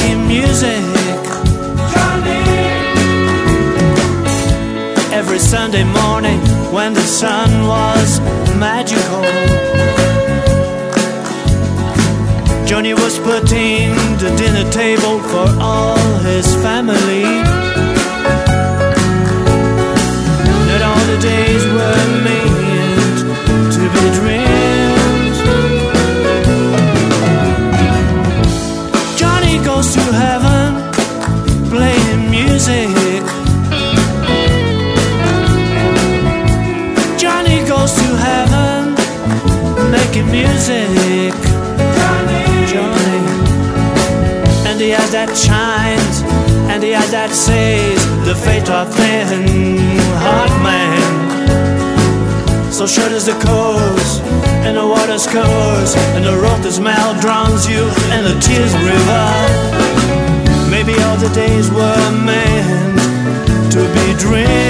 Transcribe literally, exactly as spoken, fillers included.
playing music. Every Sunday morning when the sun was magical, Johnny was putting the dinner table for all his family. Not all the days were meant to be dreamed. Johnny goes to heaven playing music. Johnny goes to heaven making music. Johnny, and the eyes that shines, and the eyes that says the fate of man, hard man. So short as the coast, and the water scores, and the road the smell drowns you, and the tears river. Maybe all the days were meant to be dreamed.